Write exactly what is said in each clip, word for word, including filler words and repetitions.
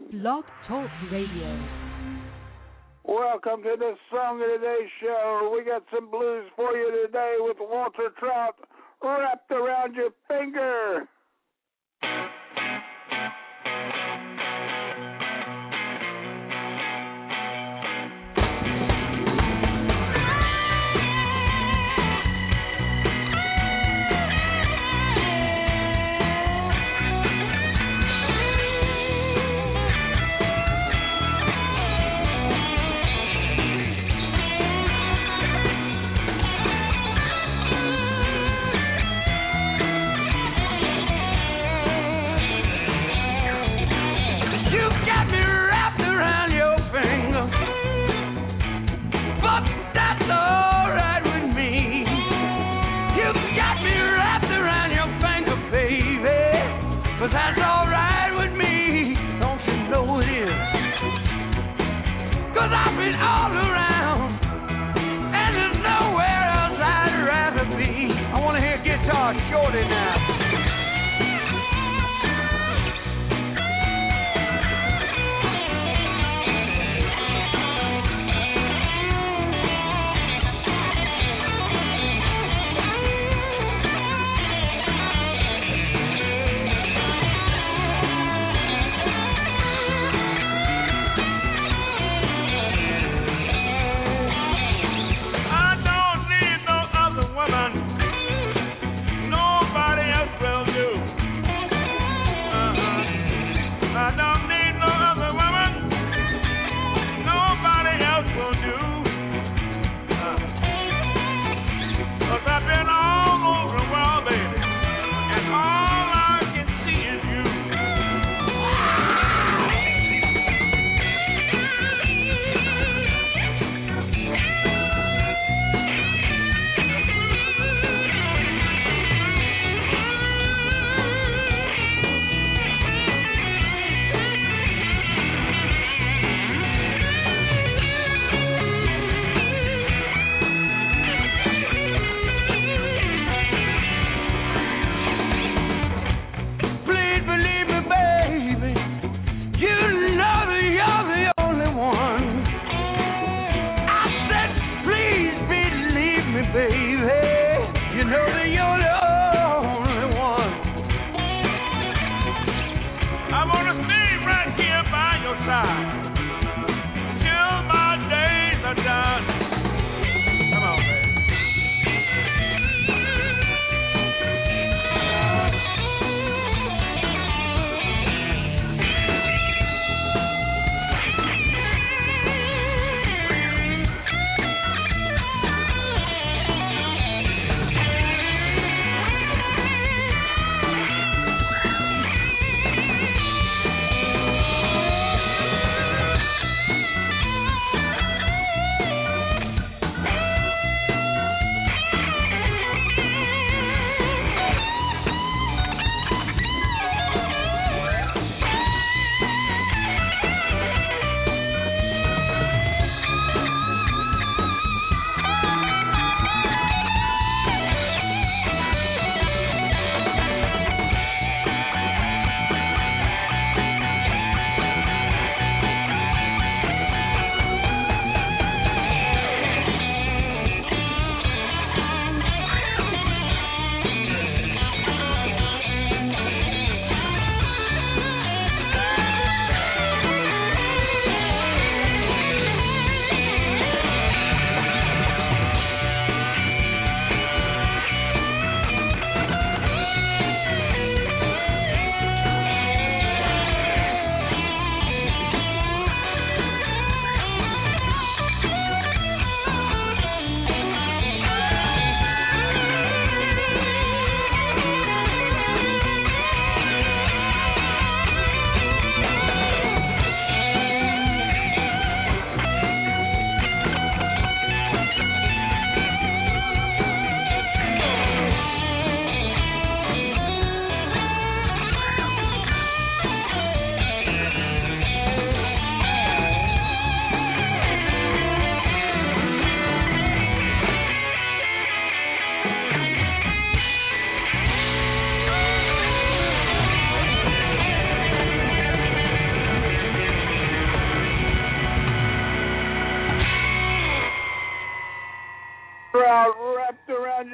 Blog Talk Radio. Welcome to the Song of the Day show. We got some blues for you today with Walter Trout, Wrapped Around Your Finger. But that's alright with me, don't you know it is? Cause I've been all around, and there's nowhere else I'd rather be. I wanna hear Guitar Shorty now. Nobody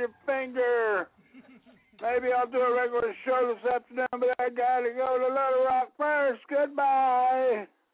your finger. Maybe I'll do a regular show this afternoon, but I gotta go to Little Rock first. Goodbye.